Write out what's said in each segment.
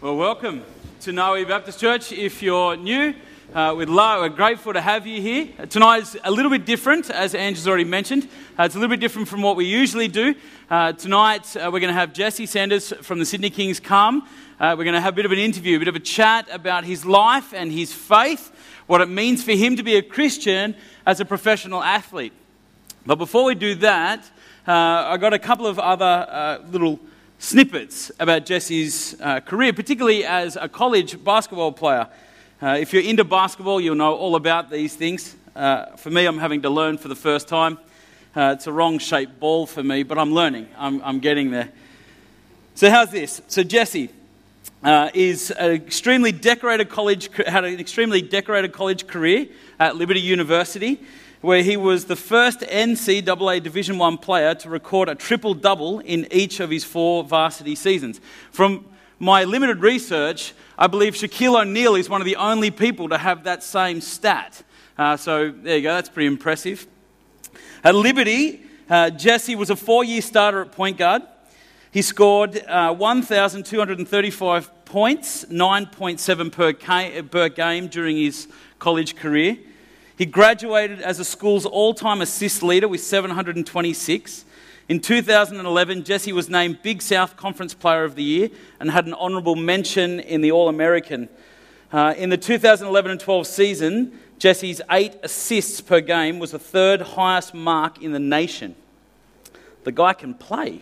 Well, welcome to Noe Baptist Church. If you're new, we're grateful to have you here. Tonight is a little bit different, as Angie's already mentioned. It's a little bit different from what we usually do. Tonight, we're going to have Jesse Sanders from the Sydney Kings come. We're going to have a bit of an interview, a bit of a chat about his life and his faith, what it means for him to be a Christian as a professional athlete. But before we do that, I got a couple of other little snippets about Jesse's career, particularly as a college basketball player. If you're into basketball, you'll know all about these things. For me, I'm having to learn for the first time. It's a wrong-shaped ball for me, but I'm learning. I'm getting there. So how's this? So Jesse is had an extremely decorated college career at Liberty University, where he was the first NCAA Division I player to record a triple-double in each of his 4 varsity seasons. From my limited research, I believe Shaquille O'Neal is one of the only people to have that same stat. So there you go, that's pretty impressive. At Liberty, Jesse was a 4-year starter at point guard. He scored 1,235 points, 9.7 per game during his college career. He graduated as a school's all-time assist leader with 726. In 2011, Jesse was named Big South Conference Player of the Year and had an honourable mention in the All-American. In the 2011 and 12 season, Jesse's 8 assists per game was the 3rd highest mark in the nation. The guy can play.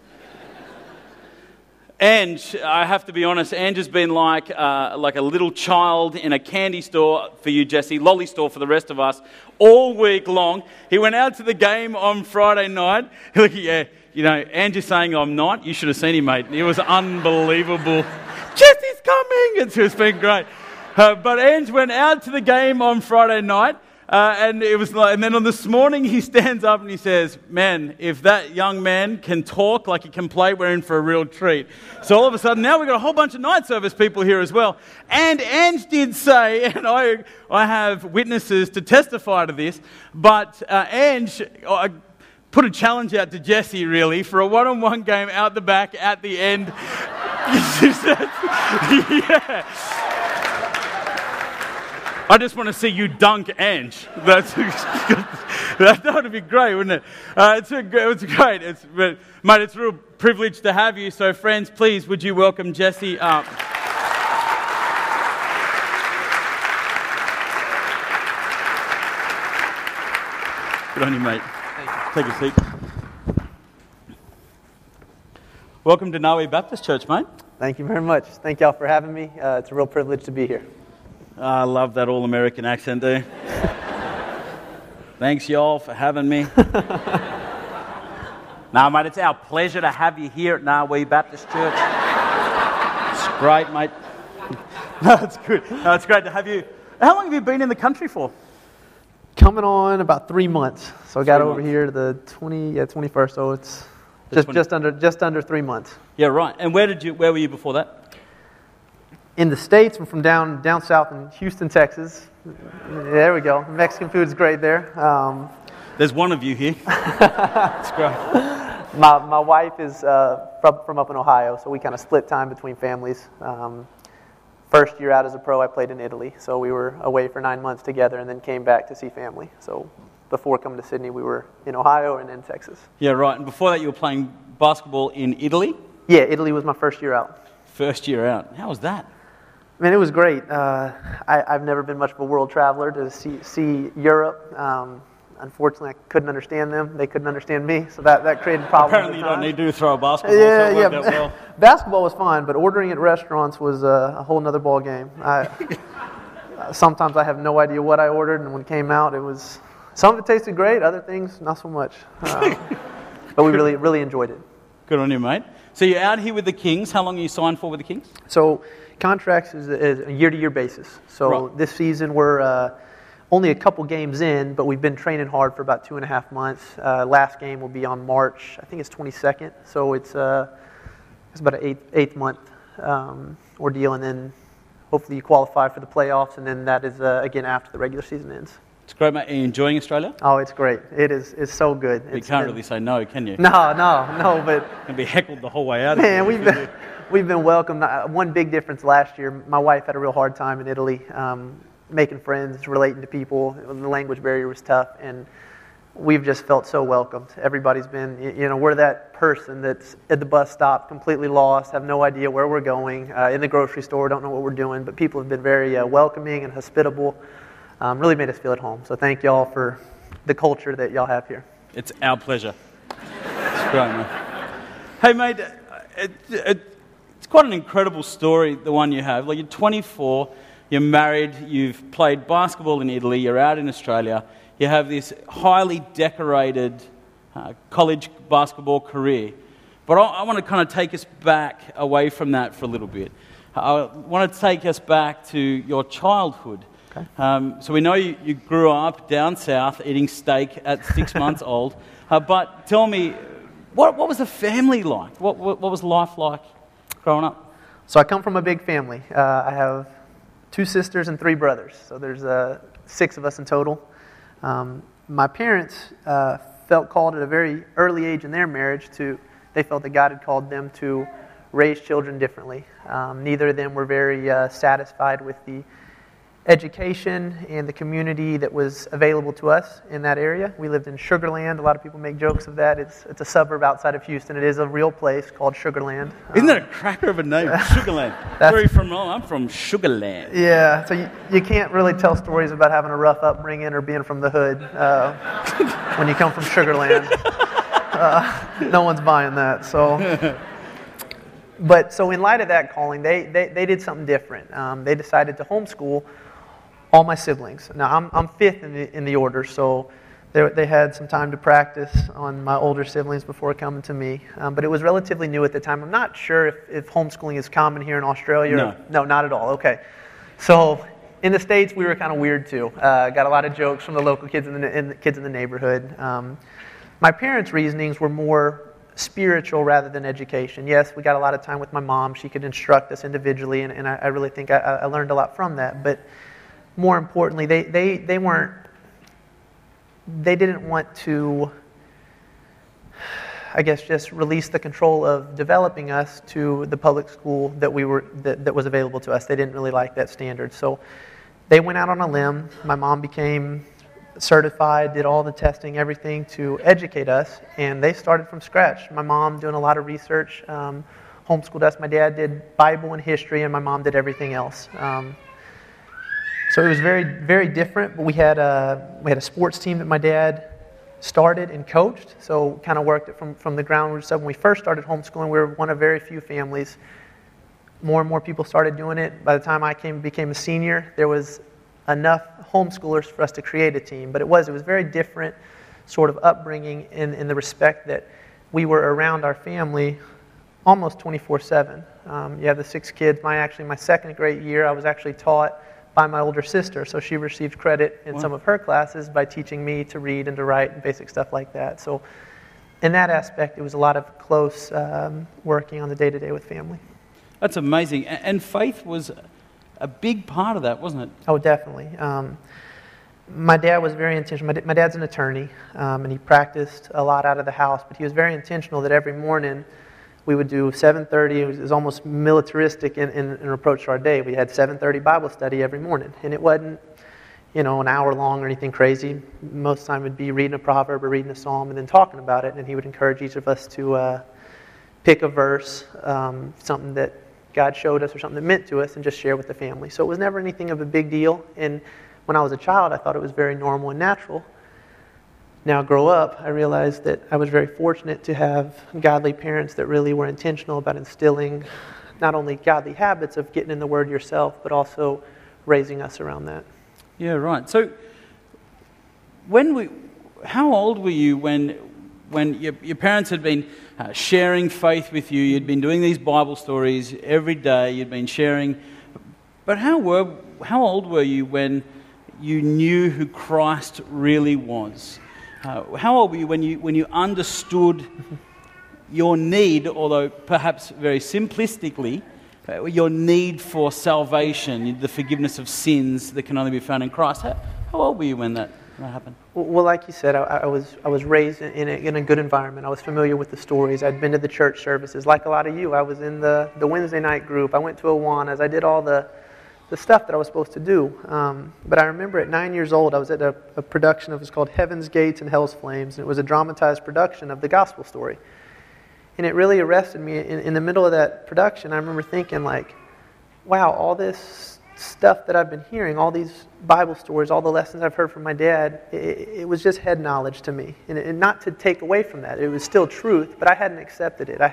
And I have to be honest, Ange has been like a little child in a candy store for you, Jesse, lolly store for the rest of us, all week long. He went out to the game on Friday night. Yeah, you know, Ange is saying I'm not. You should have seen him, mate. It was unbelievable. Jesse's coming! It's been great. But Ange went out to the game on Friday night. And then this morning he stands up and he says, "Man, if that young man can talk like he can play, we're in for a real treat." So all of a sudden now we've got a whole bunch of night service people here as well. And Ange did say, and I have witnesses to testify to this, but Ange put a challenge out to Jesse really for a one-on-one game out the back at the end. Yeah. I just want to see you dunk Ange. That would be great, wouldn't it? It's great. Mate, it's a real privilege to have you. So, friends, please, would you welcome Jesse up? Good on you, mate. Take a seat. Welcome to Noe Baptist Church, mate. Thank you very much. Thank y'all for having me. It's a real privilege to be here. I love that all-American accent, do you? Thanks, y'all, for having me. Nah, mate, it's our pleasure to have you here at Noe Baptist Church. It's great, mate. No, it's good. No, it's great to have you. How long have you been in the country for? Coming on about 3 months. So I got over here the 21st, so it's just under 3 months. Yeah, right. And where were you before that? In the States, I'm from down south in Houston, Texas. There we go. Mexican food's great there. There's one of you here. It's great. My wife is from up in Ohio, so we kind of split time between families. First year out as a pro, I played in Italy, so we were away for 9 months together and then came back to see family. So before coming to Sydney, we were in Ohio and in Texas. Yeah, right. And before that, you were playing basketball in Italy? Yeah, Italy was my first year out. First year out. How was that? Man, it was great. I've never been much of a world traveler to see Europe. Unfortunately, I couldn't understand them. They couldn't understand me, so that created problems. Apparently, you don't need to throw a basketball. Yeah, so it worked out well. Basketball was fine, but ordering at restaurants was a whole other ball game. Sometimes I have no idea what I ordered, and when it came out, some of it tasted great, other things not so much. But we really enjoyed it. Good on you, mate. So you're out here with the Kings. How long are you signed for with the Kings? So contracts is a year-to-year basis. So right. This season we're only a couple games in, but we've been training hard for about 2.5 months. Last game will be on March, I think it's 22nd. So it's about an eighth month ordeal, and then hopefully you qualify for the playoffs, and then that is again after the regular season ends. It's great, mate. Are you enjoying Australia? Oh, it's great. It's so good. You can't really say no, can you? No, but... You'll be heckled the whole way out. Man, we've been welcomed. One big difference last year, my wife had a real hard time in Italy, making friends, relating to people. The language barrier was tough, and we've just felt so welcomed. Everybody's been, we're that person that's at the bus stop, completely lost, have no idea where we're going, in the grocery store, don't know what we're doing, but people have been very welcoming and hospitable, really made us feel at home. So thank y'all for the culture that y'all have here. It's our pleasure. It's great, mate. Hey, mate, it's quite an incredible story, the one you have. Like, you're 24, you're married, you've played basketball in Italy, you're out in Australia, you have this highly decorated college basketball career. But I want to kind of take us back away from that for a little bit. I want to take us back to your childhood. Okay. So we know you grew up down south eating steak at 6 months old. But tell me, what was the family like? What was life like growing up? So I come from a big family. I have 2 sisters and 3 brothers. So there's 6 of us in total. My parents felt called at a very early age in their marriage they felt that God had called them to raise children differently. Neither of them were very satisfied with the education and the community that was available to us in that area. We lived in Sugar Land. A lot of people make jokes of that. It's a suburb outside of Houston. It is a real place called Sugar Land. Isn't that a cracker of a name, Sugar Land? Where are you from? I'm from Sugar Land. Yeah, so you can't really tell stories about having a rough upbringing or being from the hood when you come from Sugar Land. No one's buying that. So in light of that calling, they did something different. They decided to homeschool all my siblings. Now, I'm 5th in the order, so they had some time to practice on my older siblings before coming to me. But it was relatively new at the time. I'm not sure if homeschooling is common here in Australia. No, not at all. Okay. So in the States, we were kind of weird too. Got a lot of jokes from the local kids in the neighborhood. My parents' reasonings were more spiritual rather than education. Yes, we got a lot of time with my mom. She could instruct us individually, and I really think I learned a lot from that. But more importantly, they didn't want to, I guess, just release the control of developing us to the public school that was available to us. They didn't really like that standard. So they went out on a limb. My mom became certified, did all the testing, everything to educate us, and they started from scratch. My mom doing a lot of research, homeschooled us. My dad did Bible and history, and my mom did everything else. So it was very, very different, but we had a sports team that my dad started and coached, so kind of worked it from the ground up. When we first started homeschooling, we were one of very few families. More and more people started doing it. By the time I became a senior, there was enough homeschoolers for us to create a team, but it was very different sort of upbringing in the respect that we were around our family almost 24/7. You have the 6 kids. My 2nd grade year, I was actually taught by my older sister, so she received credit in some of her classes by teaching me to read and to write and basic stuff like that. So in that aspect, it was a lot of close working on the day-to-day with family. That's amazing. And faith was a big part of that, wasn't it? Oh, definitely. My dad was very intentional. My dad's an attorney, and he practiced a lot out of the house, but he was very intentional that every morning we would do 7:30. It was almost militaristic in approach to our day. We had 7:30 Bible study every morning, and it wasn't, an hour long or anything crazy. Most of the time it would be reading a proverb or reading a psalm and then talking about it, and he would encourage each of us to pick a verse, something that God showed us or something that meant to us, and just share with the family. So it was never anything of a big deal, and when I was a child, I thought it was very normal and natural. Now, grow up, I realized that I was very fortunate to have godly parents that really were intentional about instilling not only godly habits of getting in the Word yourself, but also raising us around that. Yeah, right. So, how old were you when your parents had been sharing faith with you? You'd been doing these Bible stories every day. You'd been sharing, but how old were you when you knew who Christ really was? How old were you when you understood your need, although perhaps very simplistically, your need for salvation, the forgiveness of sins that can only be found in Christ? How old were you when that What happened? Well, like you said, I was raised in a good environment. I was familiar with the stories. I'd been to the church services. Like a lot of you, I was in the Wednesday night group. I went to Awanas. I did all the stuff that I was supposed to do. But I remember at 9 years old, I was at a production of, it was called Heaven's Gates and Hell's Flames, and it was a dramatized production of the gospel story. And it really arrested me. In the middle of that production, I remember thinking, like, wow, all this stuff that I've been hearing, all these Bible stories, all the lessons I've heard from my dad, it was just head knowledge to me. And not to take away from that. It was still truth, but I hadn't accepted it. I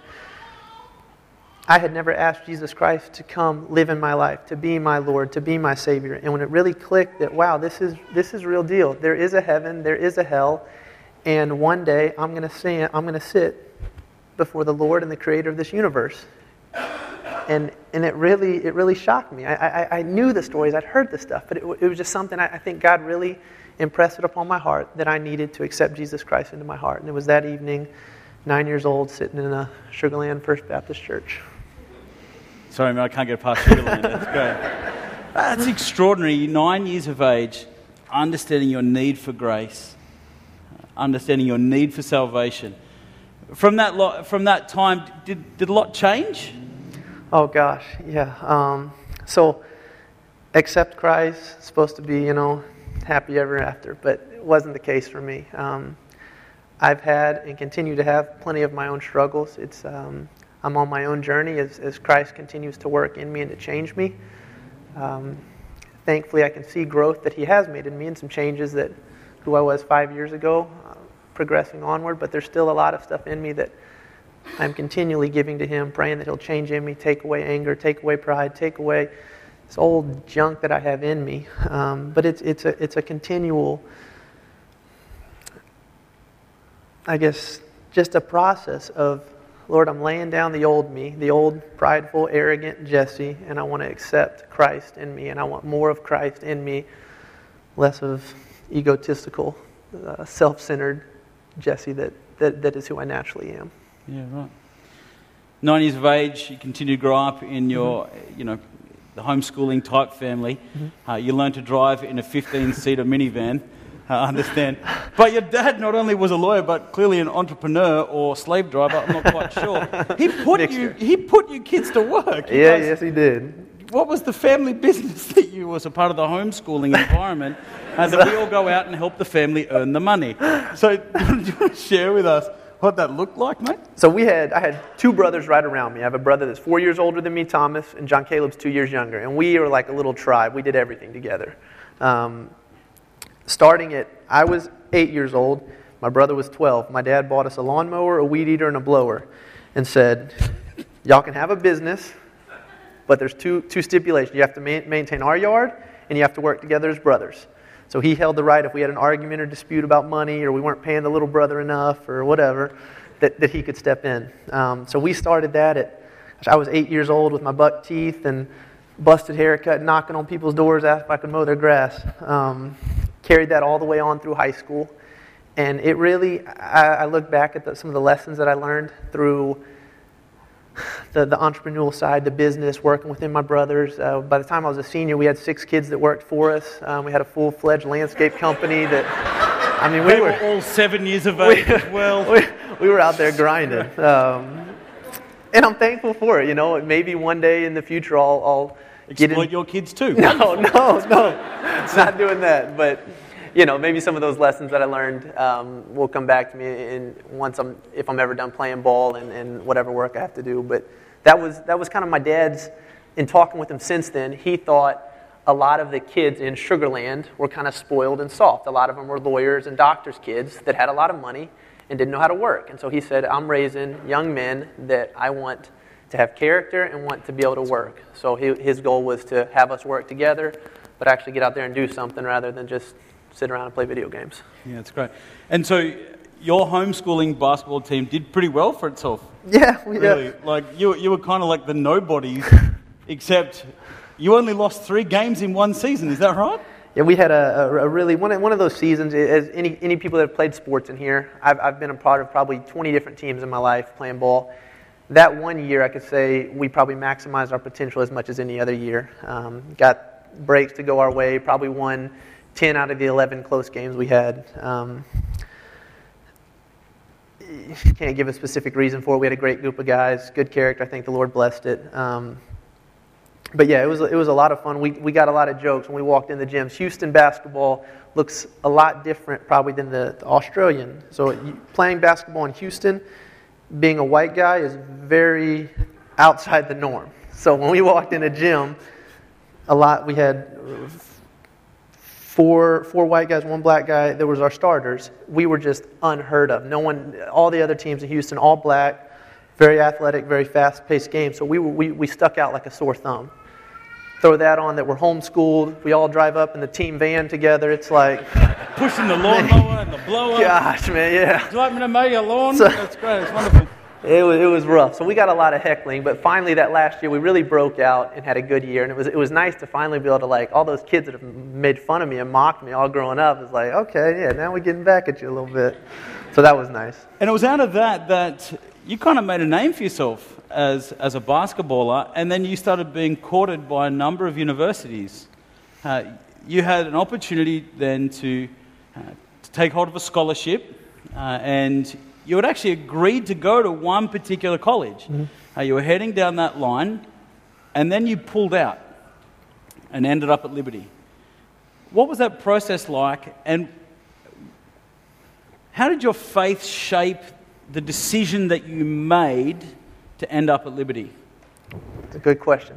had never asked Jesus Christ to come live in my life, to be my Lord, to be my Savior. And when it really clicked that, wow, this is real deal. There is a heaven, there is a hell, and one day I'm going to sit before the Lord and the Creator of this universe. And it really shocked me. I knew the stories, I'd heard the stuff, but it was just something I think God really impressed it upon my heart that I needed to accept Jesus Christ into my heart. And it was that evening, 9 years old, sitting in a Sugar Land First Baptist Church. Sorry, man, I can't get past Sugar Land. That's great. That's extraordinary. 9 years of age, understanding your need for grace, understanding your need for salvation. From that time, did a lot change? Oh gosh, yeah. So, accept Christ, it's supposed to be, happy ever after, but it wasn't the case for me. I've had and continue to have plenty of my own struggles. I'm on my own journey as Christ continues to work in me and to change me. Thankfully, I can see growth that He has made in me and some changes that who I was 5 years ago, progressing onward, but there's still a lot of stuff in me that I'm continually giving to Him, praying that He'll change in me, take away anger, take away pride, take away this old junk that I have in me. But it's a continual, I guess, just a process of, Lord, I'm laying down the old me, the old prideful, arrogant Jesse, and I want to accept Christ in me, and I want more of Christ in me, less of egotistical, self-centered Jesse that is who I naturally am. Yeah, right. 9 years of age, you continue to grow up in your, the homeschooling type family. Mm-hmm. You learn to drive in a 15-seater minivan. I understand. But your dad not only was a lawyer, but clearly an entrepreneur or slave driver. I'm not quite sure. He put you kids to work. Yes, he did. What was the family business that you was a part of the homeschooling environment that we all go out and help the family earn the money? So do you want to share with us what that looked like, mate? So I had two brothers right around me. I have a brother that's 4 years older than me, Thomas, and John Caleb's 2 years younger. And we were like a little tribe. We did everything together. I was 8 years old. My brother was 12. My dad bought us a lawnmower, a weed eater, and a blower and said, y'all can have a business, but there's two stipulations. You have to maintain our yard, and you have to work together as brothers. So he held the right if we had an argument or dispute about money or we weren't paying the little brother enough or whatever, that he could step in. So we started that I was 8 years old with my buck teeth and busted haircut, knocking on people's doors, asked if I could mow their grass. Carried that all the way on through high school. And it really, I look back at some of the lessons that I learned through the entrepreneurial side, the business, working within my brothers. By the time I was a senior, we had 6 kids that worked for us. We had a full-fledged landscape company that, we were all 7 years of age as well. We were out there grinding. And I'm thankful for it. Maybe one day in the future I'll exploit your kids too. No. It's not doing that. But, maybe some of those lessons that I learned will come back to me if I'm ever done playing ball and whatever work I have to do. But that was kind of my dad's, in talking with him since then, he thought a lot of the kids in Sugar Land were kind of spoiled and soft. A lot of them were lawyers and doctors' kids that had a lot of money and didn't know how to work. And so he said, I'm raising young men that I want to have character and want to be able to work. So his goal was to have us work together, but actually get out there and do something rather than just sit around and play video games. Yeah, that's great. And so your homeschooling basketball team did pretty well for itself. Yeah. Really. Like you were kind of like the nobodies, except you only lost 3 games in one season. Is that right? Yeah, we had a really one of those seasons. As any people that have played sports in here, I've been a part of probably 20 different teams in my life playing ball. That one year, I could say we probably maximized our potential as much as any other year. Got breaks to go our way. Probably won 10 out of the 11 close games we had. Can't give a specific reason for it. We had a great group of guys, good character. I think the Lord blessed it. But yeah, it was a lot of fun. We got a lot of jokes when we walked in the gyms. Houston basketball looks a lot different probably than the Australian. So playing basketball in Houston, being a white guy is very outside the norm. So when we walked in a gym, we had four white guys, one black guy. There was our starters. We were just unheard of. No one, all the other teams in Houston, all black, very athletic, very fast-paced game. So we stuck out like a sore thumb. Throw that on that we're homeschooled. We all drive up in the team van together. It's like pushing the lawnmower and the blower. Gosh, man, yeah. Would you like me to mow your lawn? That's great. It's wonderful. It was rough. So we got a lot of heckling, but finally that last year we really broke out and had a good year. And it was nice to finally be able to, like, all those kids that have made fun of me and mocked me all growing up, it's like, okay, yeah, now we're getting back at you a little bit. So that was nice. And it was out of that you kind of made a name for yourself as a basketballer, and then you started being courted by a number of universities. You had an opportunity then to take hold of a scholarship, and you had actually agreed to go to one particular college. Mm-hmm. You were heading down that line, and then you pulled out and ended up at Liberty. What was that process like, and how did your faith shape the decision that you made to end up at Liberty? It's a good question.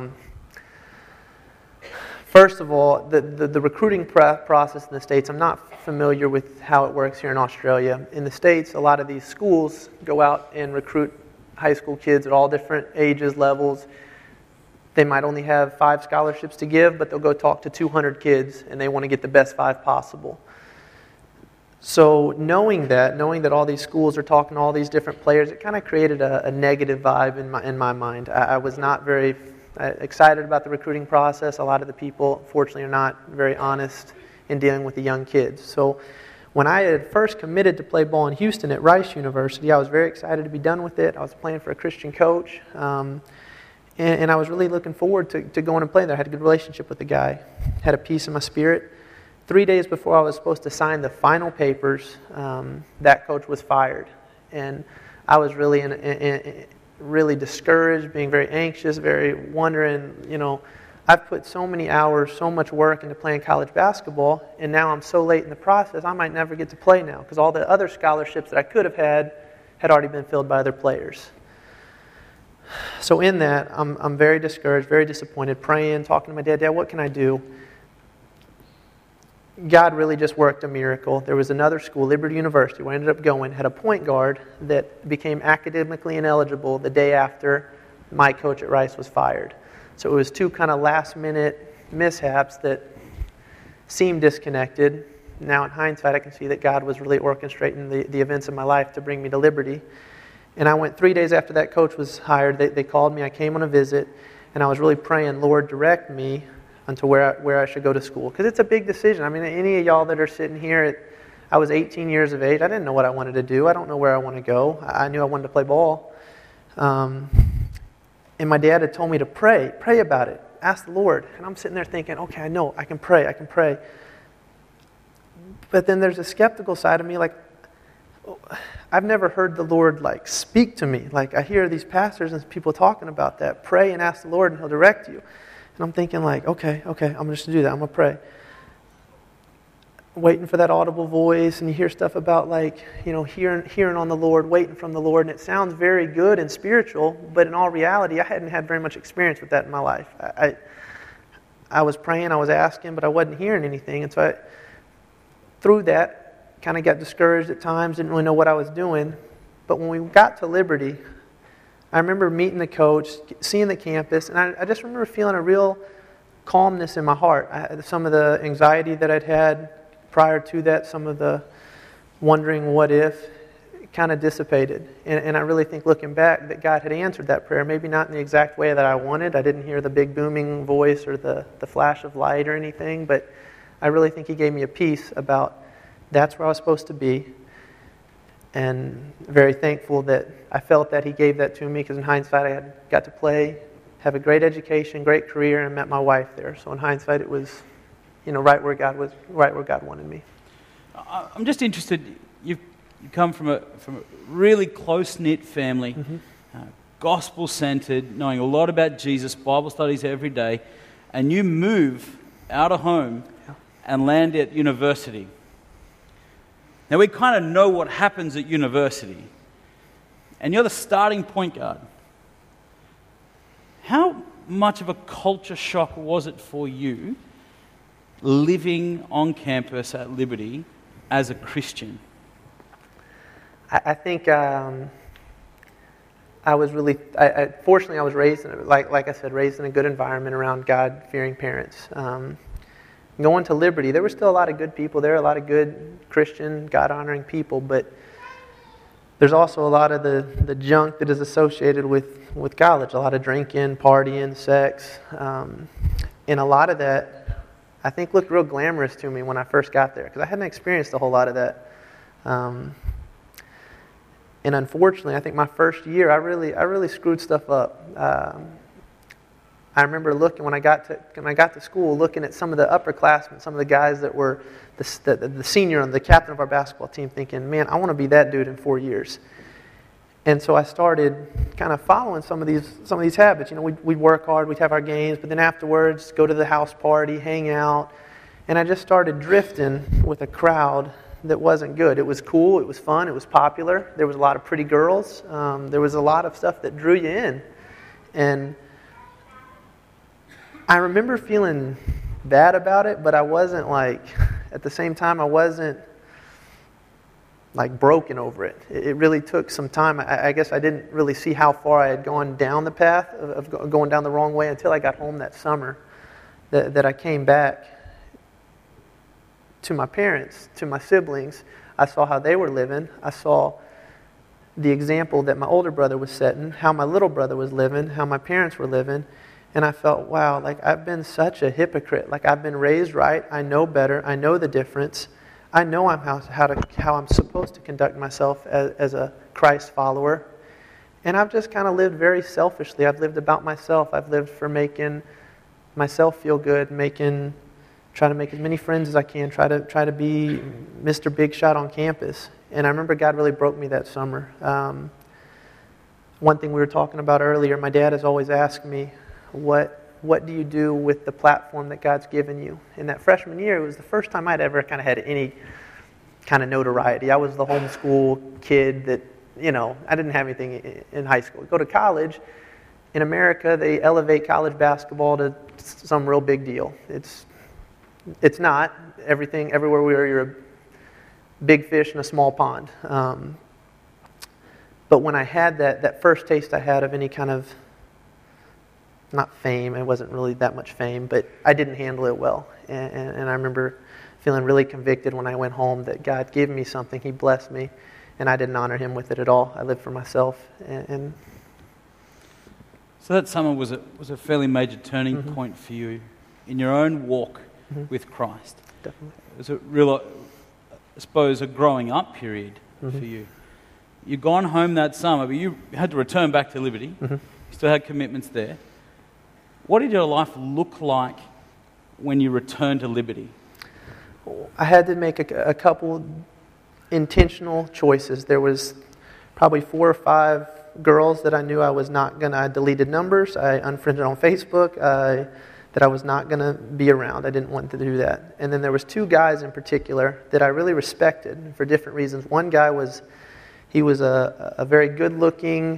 First of all, the recruiting process in the States, I'm not familiar with how it works here in Australia. In the States, a lot of these schools go out and recruit high school kids at all different ages, levels. They might only have 5 scholarships to give, but they'll go talk to 200 kids, and they want to get the best 5 possible. So knowing that all these schools are talking to all these different players, it kind of created a negative vibe in my mind. I was not very excited about the recruiting process. A lot of the people, fortunately, are not very honest in dealing with the young kids. So when I had first committed to play ball in Houston at Rice University, I was very excited to be done with it. I was playing for a Christian coach, and I was really looking forward to going and playing there. I had a good relationship with the guy, had a peace in my spirit. 3 days before I was supposed to sign the final papers, that coach was fired. And I was really really discouraged, being very anxious, very wondering, I've put so many hours, so much work into playing college basketball, and now I'm so late in the process, I might never get to play now, because all the other scholarships that I could have had already been filled by other players. So in that, I'm very discouraged, very disappointed, praying, talking to my dad, what can I do? God really just worked a miracle. There was another school, Liberty University, where I ended up going, had a point guard that became academically ineligible the day after my coach at Rice was fired. So it was 2 kind of last-minute mishaps that seemed disconnected. Now in hindsight, I can see that God was really orchestrating the events of my life to bring me to Liberty. And I went 3 days after that coach was hired. They called me. I came on a visit, and I was really praying, Lord, direct me onto where I should go to school. Because it's a big decision. I mean, any of y'all that are sitting here, I was 18 years of age. I didn't know what I wanted to do. I don't know where I want to go. I knew I wanted to play ball. And my dad had told me to pray about it. Ask the Lord. And I'm sitting there thinking, okay, I know, I can pray. But then there's a skeptical side of me, like, I've never heard the Lord, like, speak to me. Like, I hear these pastors and people talking about that. Pray and ask the Lord and He'll direct you. And I'm thinking, like, okay, I'm just going to do that. I'm going to pray. Waiting for that audible voice, and you hear stuff about, like, hearing on the Lord, waiting from the Lord, and it sounds very good and spiritual, but in all reality, I hadn't had very much experience with that in my life. I was praying, I was asking, but I wasn't hearing anything, and so through that, kind of got discouraged at times, didn't really know what I was doing. But when we got to Liberty, I remember meeting the coach, seeing the campus, and I just remember feeling a real calmness in my heart. Some of the anxiety that I'd had prior to that, some of the wondering what if, kind of dissipated. And I really think, looking back, that God had answered that prayer, maybe not in the exact way that I wanted. I didn't hear the big booming voice or the flash of light or anything, but I really think He gave me a peace about that's where I was supposed to be. And very thankful that I felt that He gave that to me, because in hindsight I had got to play, have a great education, great career, and met my wife there. So in hindsight it was right where God wanted me. I'm just interested. You come from a really close-knit family, gospel-centered, knowing a lot about Jesus, Bible studies every day, and you move out of home and land at university. Now, we kind of know what happens at university, and you're the starting point guard. How much of a culture shock was it for you living on campus at Liberty as a Christian? I think I was really, fortunately I was raised, like I said, raised in a good environment around God-fearing parents. Going to Liberty, there were still a lot of good people there, a lot of good Christian, God-honoring people, but there's also a lot of the junk that is associated with college, a lot of drinking, partying, sex, and a lot of that I think looked real glamorous to me when I first got there, because I hadn't experienced a whole lot of that. And unfortunately, I think my first year, I really screwed stuff up. I remember looking when I got to school, looking at some of the upperclassmen, some of the guys that were the senior and the captain of our basketball team, thinking, "Man, I want to be that dude in 4 years." And so I started kind of following some of these habits. We'd work hard, we'd have our games, but then afterwards, go to the house party, hang out, and I just started drifting with a crowd that wasn't good. It was cool, it was fun, it was popular. There was a lot of pretty girls. There was a lot of stuff that drew you in. And I remember feeling bad about it, but I wasn't at the same time, I wasn't broken over it. It really took some time. I guess I didn't really see how far I had gone down the path of going down the wrong way until I got home that summer, that I came back to my parents, to my siblings. I saw how they were living. I saw the example that my older brother was setting, how my little brother was living, how my parents were living, and I felt, wow, I've been such a hypocrite. I've been raised right. I know better. I know the difference. I know how I'm supposed to conduct myself as a Christ follower, and I've just kind of lived very selfishly. I've lived about myself. I've lived for making myself feel good, try to make as many friends as I can, try to be Mr. Big Shot on campus. And I remember God really broke me that summer. One thing we were talking about earlier, my dad has always asked me, what do you do with the platform that God's given you? In that freshman year, it was the first time I'd ever kind of had any kind of notoriety. I was the homeschool kid that, I didn't have anything in high school. Go to college. In America, they elevate college basketball to some real big deal. It's not. Everywhere we are, you're a big fish in a small pond. But when I had that first taste I had of any kind of, not fame, it wasn't really that much fame, but I didn't handle it well. And I remember feeling really convicted when I went home that God gave me something, He blessed me, and I didn't honor Him with it at all. I lived for myself. And so that summer was a fairly major turning point for you in your own walk with Christ. Definitely. It was a real, I suppose, a growing up period for you. You'd gone home that summer, but you had to return back to Liberty. You still had commitments there. What did your life look like when you returned to Liberty? I had to make a couple intentional choices. There was probably 4 or 5 girls that I knew I was not going to, I deleted numbers, I unfriended on Facebook, that I was not going to be around. I didn't want to do that. And then there was 2 guys in particular that I really respected for different reasons. One guy was a very good-looking,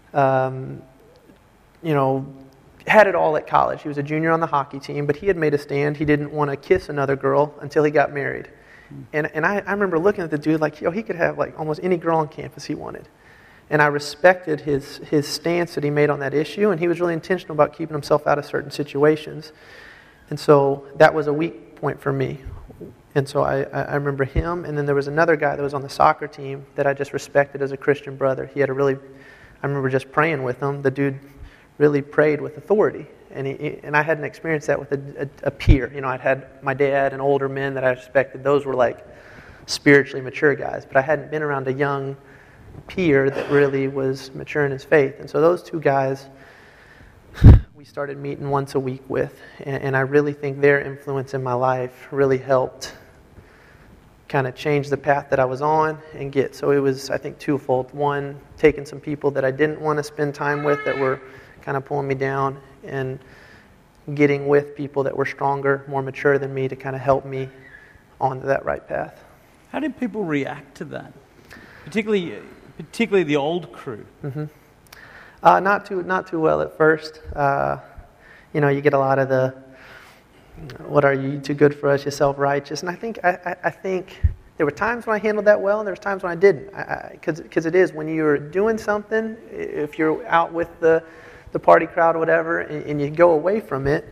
had it all at college. He was a junior on the hockey team, but he had made a stand. He didn't want to kiss another girl until he got married. And I remember looking at the dude he could have almost any girl on campus he wanted. And I respected his stance that he made on that issue, and he was really intentional about keeping himself out of certain situations. And so that was a weak point for me. And so I remember him, and then there was another guy that was on the soccer team that I just respected as a Christian brother. I remember just praying with him. The dude really prayed with authority, and I hadn't experienced that with a peer. I'd had my dad and older men that I respected. Those were spiritually mature guys, but I hadn't been around a young peer that really was mature in his faith. And so those 2 guys, we started meeting once a week with. And I really think their influence in my life really helped kind of change the path that I was on and get. So it was, I think, twofold. One, taking some people that I didn't want to spend time with that were kind of pulling me down, and getting with people that were stronger, more mature than me to kind of help me onto that right path. How did people react to that? Particularly the old crew? Mm-hmm. Not too well at first. You get a lot of the, "What are you, too good for us, you're self-righteous." And I think there were times when I handled that well, and there were times when I didn't. Because it is, when you're doing something, if you're out with the party crowd or whatever, and you go away from it,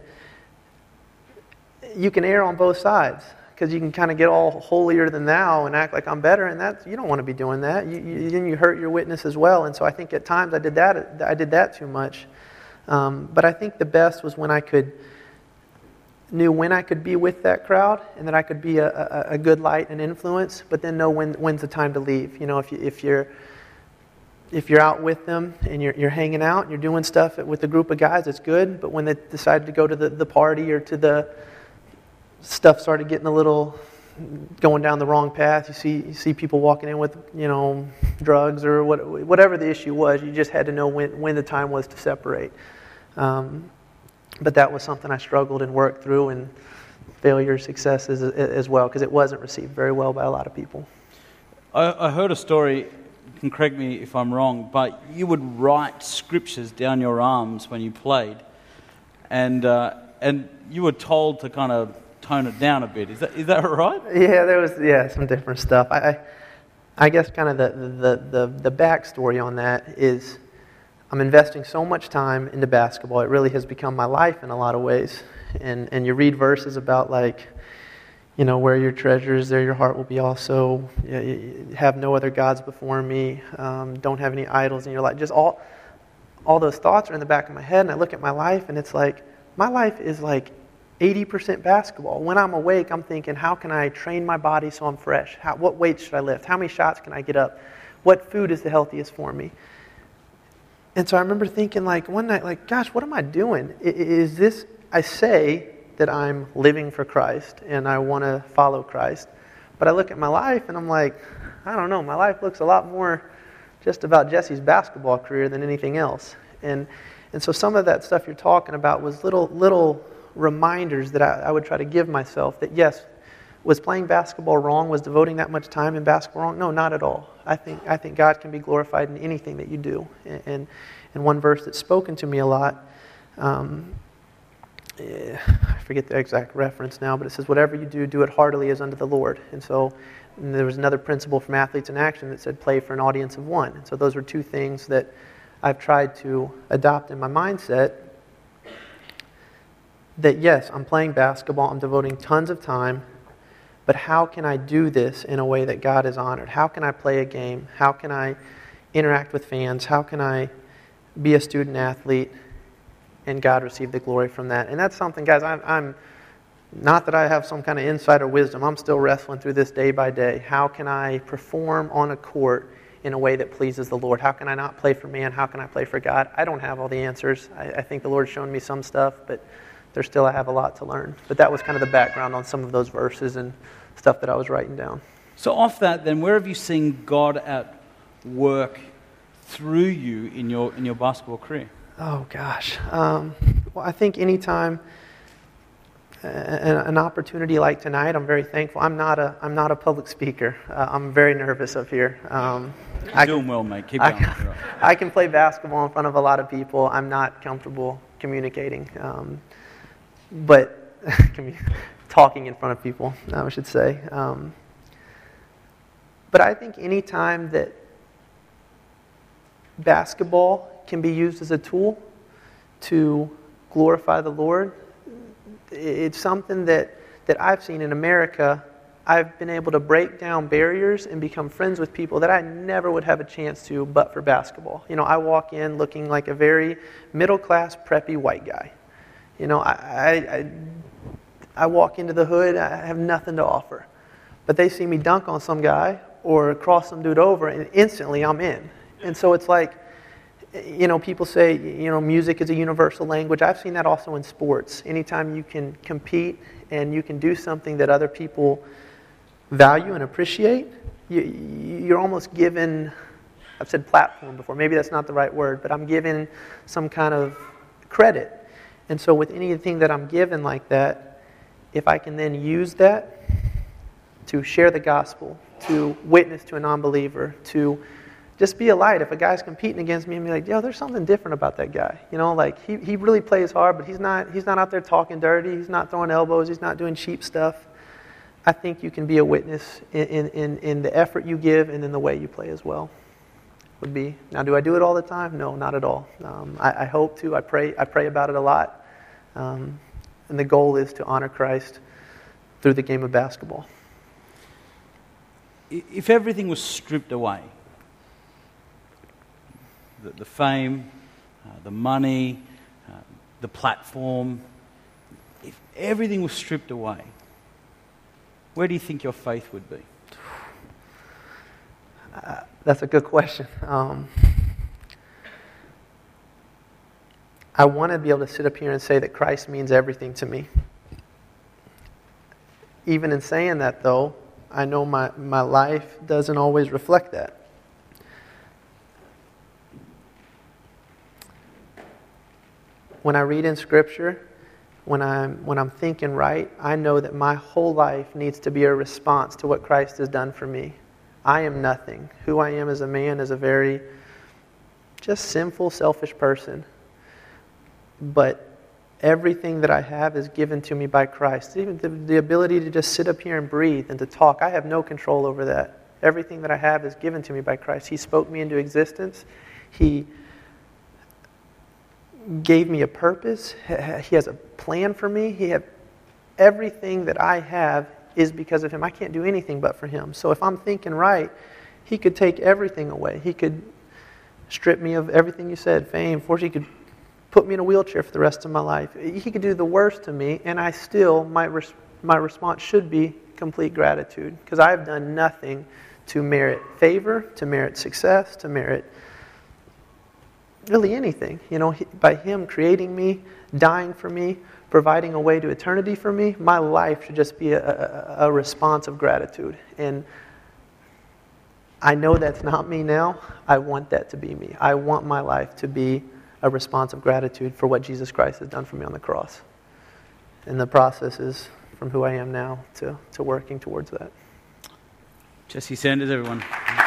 you can err on both sides. Because you can kind of get all holier than thou and act like I'm better, and you don't want to be doing that. Then you hurt your witness as well. And so I think at times I did that too much. But I think the best was when I knew when I could be with that crowd, and that I could be a good light and influence, but then know when's the time to leave. If you're out with them and you're hanging out and you're doing stuff with a group of guys, it's good. But when they decide to go to the party, or to the stuff started getting a little going down the wrong path, you see people walking in with drugs or whatever the issue was, you just had to know when the time was to separate. But that was something I struggled and worked through, and failure, successes as well, because it wasn't received very well by a lot of people. I heard a story, you can correct me if I'm wrong, but you would write scriptures down your arms when you played, and you were told to kind of tone it down a bit. Is that right? Yeah, there was some different stuff. I guess kind of the backstory on that is, I'm investing so much time into basketball. It really has become my life in a lot of ways. And you read verses about where your treasure is, there your heart will be also. You have no other gods before me. Don't have any idols in your life. Just all those thoughts are in the back of my head, and I look at my life, and it's like, my life is like 80% basketball. When I'm awake, I'm thinking, how can I train my body so I'm fresh? What weights should I lift? How many shots can I get up? What food is the healthiest for me? And so I remember thinking, one night, gosh, what am I doing? Is this, I say that I'm living for Christ and I want to follow Christ, but I look at my life and I'm like, I don't know, my life looks a lot more just about Jesse's basketball career than anything else. And so some of that stuff you're talking about was little reminders that I would try to give myself that, yes, was playing basketball wrong? Was devoting that much time in basketball wrong? No, not at all. I think God can be glorified in anything that you do. And one verse that's spoken to me a lot, I forget the exact reference now, but it says, "Whatever you do, do it heartily as unto the Lord." And there was another principle from Athletes in Action that said, "Play for an audience of one." And so those were two things that I've tried to adopt in my mindset. That yes, I'm playing basketball, I'm devoting tons of time, but how can I do this in a way that God is honored? How can I play a game? How can I interact with fans? How can I be a student athlete and God receive the glory from that? And that's something, guys, I'm not that I have some kind of insight or wisdom. I'm still wrestling through this day by day. How can I perform on a court in a way that pleases the Lord? How can I not play for man? How can I play for God? I don't have all the answers. I think the Lord's shown me some stuff, but I have a lot to learn. But that was kind of the background on some of those verses and stuff that I was writing down. So off that then, where have you seen God at work through you in your basketball career? Oh gosh. Well, I think anytime an opportunity like tonight, I'm very thankful. I'm not a public speaker. I'm very nervous up here. You're doing well, mate. Keep going. I can play basketball in front of a lot of people. I'm not comfortable communicating. But talking in front of people, I should say. But I think any time that basketball can be used as a tool to glorify the Lord, it's something that I've seen in America. I've been able to break down barriers and become friends with people that I never would have a chance to but for basketball. I walk in looking like a very middle-class, preppy white guy. I walk into the hood, I have nothing to offer. But they see me dunk on some guy or cross some dude over, and instantly I'm in. And so it's like, people say, music is a universal language. I've seen that also in sports. Anytime you can compete and you can do something that other people value and appreciate, you're almost given, I've said platform before, maybe that's not the right word, but I'm given some kind of credit. And so with anything that I'm given like that, if I can then use that to share the gospel, to witness to a non-believer, to just be a light. If a guy's competing against me and be like, there's something different about that guy. He really plays hard, but he's not out there talking dirty. He's not throwing elbows. He's not doing cheap stuff. I think you can be a witness in the effort you give and in the way you play as well. Would be. Now, do I do it all the time? No, not at all. I hope to. I pray about it a lot. And the goal is to honor Christ through the game of basketball. If everything was stripped away, the fame, the money, the platform, if everything was stripped away, where do you think your faith would be? That's a good question. I want to be able to sit up here and say that Christ means everything to me. Even in saying that, though, I know my life doesn't always reflect that. When I read in Scripture, when I'm thinking right, I know that my whole life needs to be a response to what Christ has done for me. I am nothing. Who I am as a man is a very just sinful, selfish person. But everything that I have is given to me by Christ. Even the ability to just sit up here and breathe and to talk, I have no control over that. Everything that I have is given to me by Christ. He spoke me into existence. He gave me a purpose. He has a plan for me. Everything that I have is because of Him. I can't do anything but for Him. So if I'm thinking right, He could take everything away. He could strip me of everything you said, fame, fortune. He could put me in a wheelchair for the rest of my life. He could do the worst to me, and I still, my response should be complete gratitude, because I have done nothing to merit favor, to merit success, to merit really anything. By Him creating me, dying for me, providing a way to eternity for me, my life should just be a response of gratitude. And I know that's not me now. I want that to be me. I want my life to be a response of gratitude for what Jesus Christ has done for me on the cross. And the process is from who I am now to working towards that. Jesse Sanders, everyone.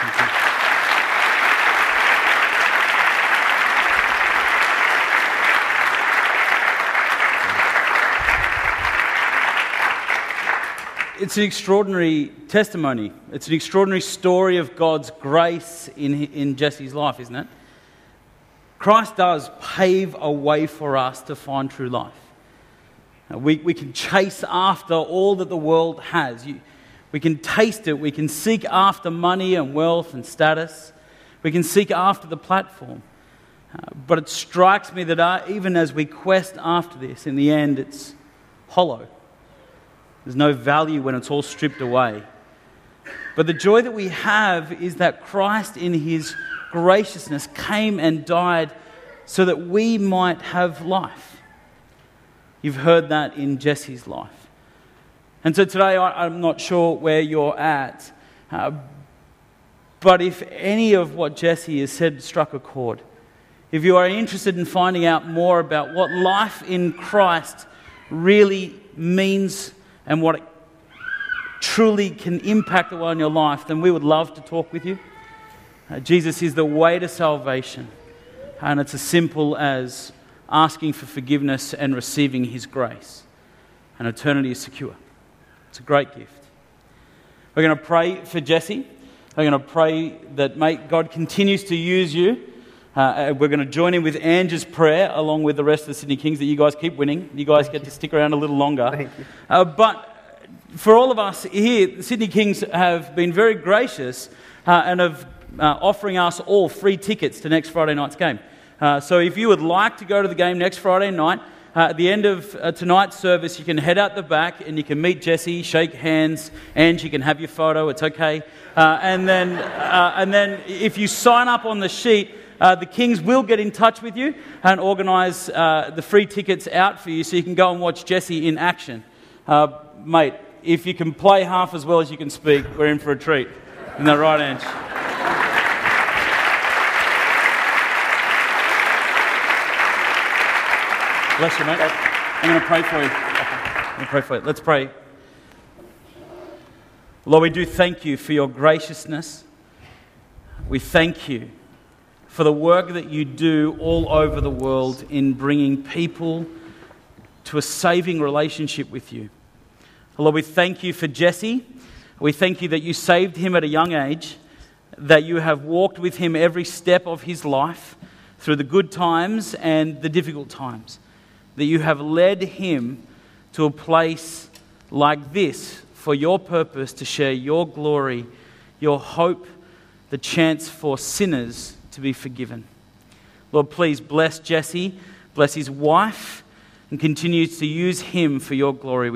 It's an extraordinary testimony. It's an extraordinary story of God's grace in Jesse's life, isn't it? Christ does pave a way for us to find true life. We can chase after all that the world has. We can taste it. We can seek after money and wealth and status. We can seek after the platform. But it strikes me that even as we quest after this, in the end, it's hollow. There's no value when it's all stripped away. But the joy that we have is that Christ, in His graciousness, came and died so that we might have life. You've heard that in Jesse's life. And so today, I'm not sure where you're at, but if any of what Jesse has said struck a chord, if you are interested in finding out more about what life in Christ really means and what it truly can impact on your life, then we would love to talk with you. Jesus is the way to salvation, and it's as simple as asking for forgiveness and receiving His grace. And eternity is secure. It's a great gift. We're going to pray for Jesse. We're going to pray that God continues to use you. We're going to join in with Angie's prayer along with the rest of the Sydney Kings that you guys keep winning. You guys get to stick around a little longer. Thank you. But for all of us here, the Sydney Kings have been very gracious and have offering us all free tickets to next Friday night's game. So if you would like to go to the game next Friday night, at the end of tonight's service, you can head out the back and you can meet Jesse, shake hands, and you can have your photo. It's okay. And then if you sign up on the sheet, the Kings will get in touch with you and organise the free tickets out for you so you can go and watch Jesse in action. Mate, if you can play half as well as you can speak, we're in for a treat. Isn't that right, Ange? Bless you, mate. I'm going to pray for you. I'm going to pray for you. Let's pray. Lord, we do thank you for your graciousness. We thank you for the work that you do all over the world in bringing people to a saving relationship with you. Lord, we thank you for Jesse. We thank you that you saved him at a young age, that you have walked with him every step of his life through the good times and the difficult times, that you have led him to a place like this for your purpose, to share your glory, your hope, the chance for sinners to be forgiven. Lord, please bless Jesse, bless his wife, and continue to use him for your glory.